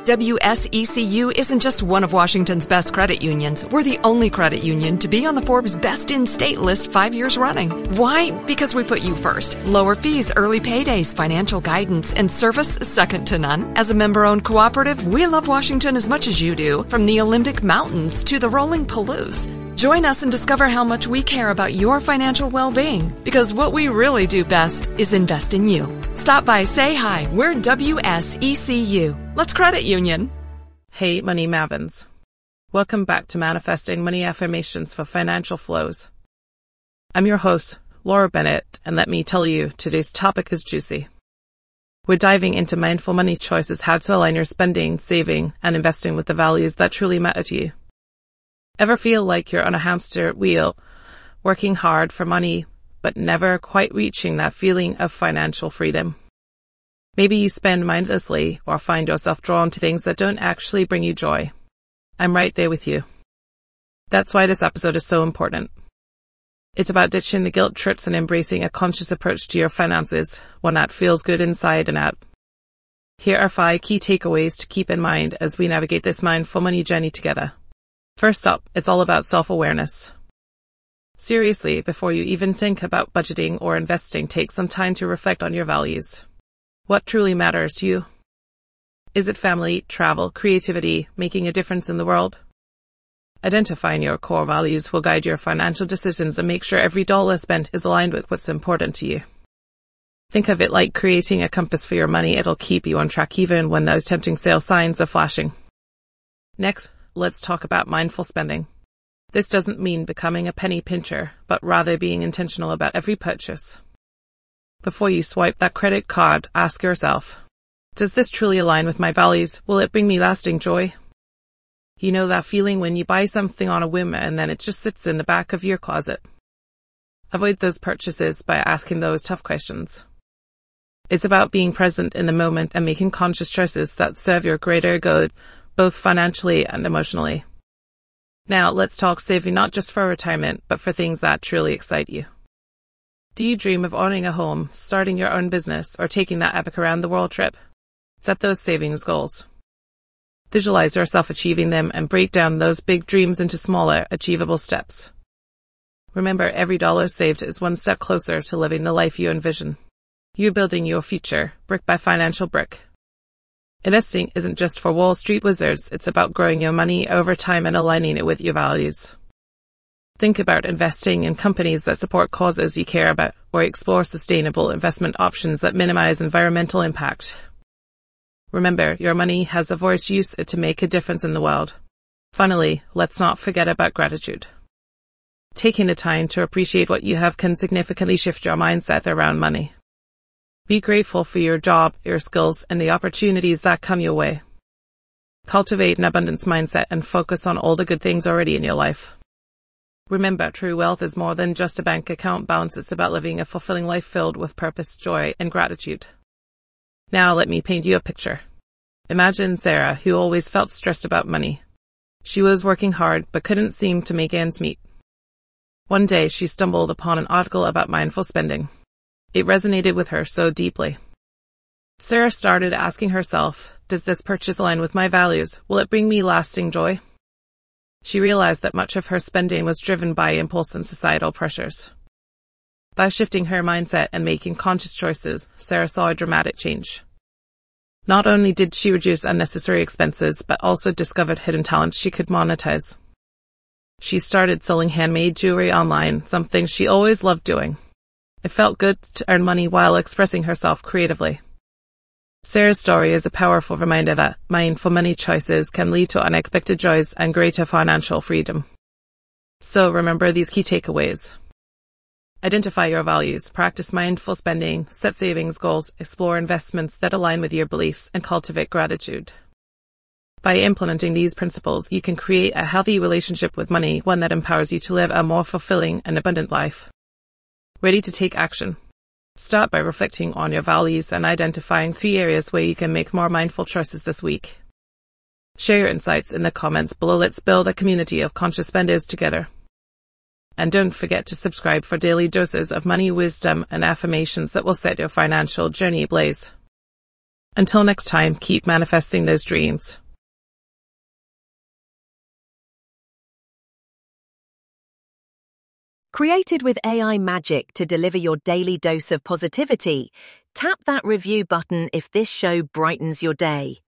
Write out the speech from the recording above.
WSECU isn't just one of Washington's best credit unions. We're the only credit union to be on the Forbes Best in State list 5 years running. Why? Because we put you first. Lower fees, early paydays, financial guidance, and service second to none. As a member-owned cooperative, we love Washington as much as you do, from the Olympic Mountains to the rolling Palouse. Join us and discover how much we care about your financial well-being, because what we really do best is invest in you. Stop by, say hi. We're WSECU. Let's credit union. Hey, Money Mavins. Welcome back to Manifesting Money Affirmations for Financial Flows. I'm your host, Laura Bennett, and let me tell you, today's topic is juicy. We're diving into mindful money choices, how to align your spending, saving, and investing with the values that truly matter to you. Ever feel like you're on a hamster wheel, working hard for money, but never quite reaching that feeling of financial freedom? Maybe you spend mindlessly or find yourself drawn to things that don't actually bring you joy. I'm right there with you. That's why this episode is so important. It's about ditching the guilt trips and embracing a conscious approach to your finances, one that feels good inside and out. Here are 5 key takeaways to keep in mind as we navigate this mindful money journey together. First up, it's all about self-awareness. Seriously, before you even think about budgeting or investing, take some time to reflect on your values. What truly matters to you? Is it family, travel, creativity, making a difference in the world? Identifying your core values will guide your financial decisions and make sure every dollar spent is aligned with what's important to you. Think of it like creating a compass for your money. It'll keep you on track even when those tempting sale signs are flashing. Next, let's talk about mindful spending. This doesn't mean becoming a penny pincher, but rather being intentional about every purchase. Before you swipe that credit card, ask yourself, does this truly align with my values? Will it bring me lasting joy? You know that feeling when you buy something on a whim and then it just sits in the back of your closet? Avoid those purchases by asking those tough questions. It's about being present in the moment and making conscious choices that serve your greater good, both financially and emotionally. Now, let's talk saving, not just for retirement, but for things that truly excite you. Do you dream of owning a home, starting your own business, or taking that epic around-the-world trip? Set those savings goals. Visualize yourself achieving them and break down those big dreams into smaller, achievable steps. Remember, every dollar saved is one step closer to living the life you envision. You're building your future, brick by financial brick. Investing isn't just for Wall Street wizards, it's about growing your money over time and aligning it with your values. Think about investing in companies that support causes you care about, or explore sustainable investment options that minimize environmental impact. Remember, your money has a voice. Use it to make a difference in the world. Finally, let's not forget about gratitude. Taking the time to appreciate what you have can significantly shift your mindset around money. Be grateful for your job, your skills, and the opportunities that come your way. Cultivate an abundance mindset and focus on all the good things already in your life. Remember, true wealth is more than just a bank account balance. It's about living a fulfilling life filled with purpose, joy, and gratitude. Now let me paint you a picture. Imagine Sarah, who always felt stressed about money. She was working hard, but couldn't seem to make ends meet. One day, she stumbled upon an article about mindful spending. It resonated with her so deeply. Sarah started asking herself, does this purchase align with my values? Will it bring me lasting joy? She realized that much of her spending was driven by impulse and societal pressures. By shifting her mindset and making conscious choices, Sarah saw a dramatic change. Not only did she reduce unnecessary expenses, but also discovered hidden talents she could monetize. She started selling handmade jewelry online, something she always loved doing. It felt good to earn money while expressing herself creatively. Sarah's story is a powerful reminder that mindful money choices can lead to unexpected joys and greater financial freedom. So remember these key takeaways. Identify your values, practice mindful spending, set savings goals, explore investments that align with your beliefs, and cultivate gratitude. By implementing these principles, you can create a healthy relationship with money, one that empowers you to live a more fulfilling and abundant life. Ready to take action? Start by reflecting on your values and identifying 3 areas where you can make more mindful choices this week. Share your insights in the comments below. Let's build a community of conscious spenders together. And don't forget to subscribe for daily doses of money wisdom and affirmations that will set your financial journey ablaze. Until next time, keep manifesting those dreams. Created with AI magic to deliver your daily dose of positivity, tap that review button if this show brightens your day.